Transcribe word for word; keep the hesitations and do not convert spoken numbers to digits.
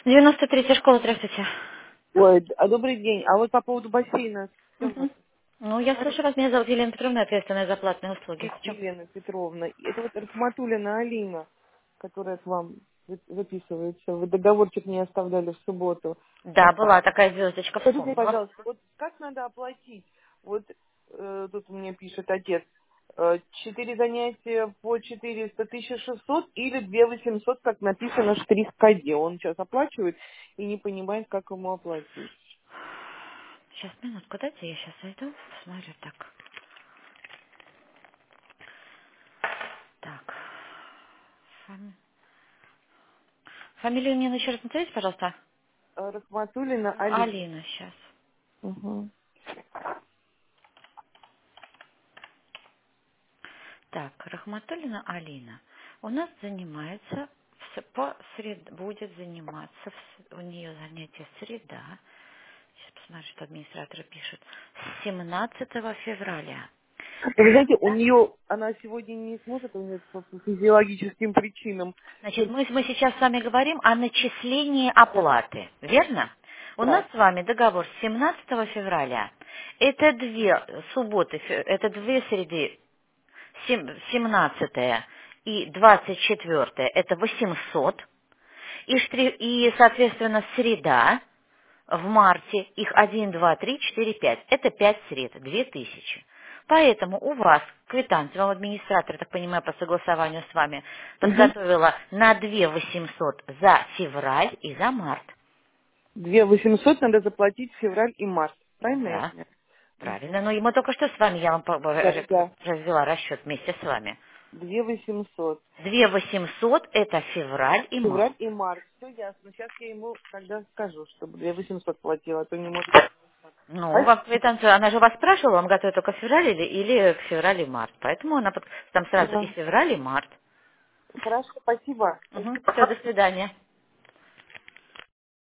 девяносто третья школа, здравствуйте. Ой, д- а добрый день. А вот по поводу бассейна, с кем Мгм. вы Ну, я слышу вас, меня зовут Елена Петровна, ответственная за платные услуги. Е- В чем? Елена Петровна? Это вот Рахматуллина Алина, которая к вам вы- выписывается. Вы договорчик не оставляли в субботу. Да, На- была такая звездочка в Скажите, сумму. пожалуйста, вот как надо оплатить? Вот э, тут мне пишет отец. э, Четыре занятия по четыреста, тысяча шестьсот или две восемьсот, как написано в штрих-коде. Он сейчас оплачивает и не понимает, как ему оплатить. Сейчас, минутку, дайте, я сейчас зайду, посмотрю, так. Так. Фами- Фамилию мне еще раз назовите, пожалуйста. Э, Рахматуллина Алина. Алина, сейчас. Угу. Так, Рахматуллина Алина. У нас занимается, в с- по сред... будет заниматься, в с- у нее занятие среда. Сейчас посмотрю, что администраторы пишут. С семнадцатого февраля. Вы знаете, у нее, она сегодня не сможет, у нее по физиологическим причинам. Значит, Сер- мы, мы сейчас с вами говорим о начислении оплаты, верно? У нас Да. с вами договор с семнадцатого февраля. Это две субботы, фе- это две среды, сем- семнадцатое и двадцать четвёртое, это восемьсот. И, штри- и, соответственно, среда в марте, их один, два, три, четыре, пять. Это пять сред, две тысячи. Поэтому у вас квитанция, вам администратор, так понимаю, по согласованию с вами, Угу. подготовила на две восемьсот за февраль и за март. две восемьсот надо заплатить в февраль и март. Правильно я Да, понимаю? Мгм. правильно. Но и мы только что с вами, я вам по- Да, р- да. развела расчет вместе с вами. две восемьсот. две восемьсот это февраль и март. Февраль и март. Все ясно. Сейчас я ему тогда скажу, чтобы две восемьсот платила, а то не может. Ну, Спасибо. вам квитанцию, она же вас спрашивала, вам готовит только в феврале или, или в феврале и март. Поэтому она под- там сразу и февраль, и март. Хорошо, спасибо. Все, до свидания.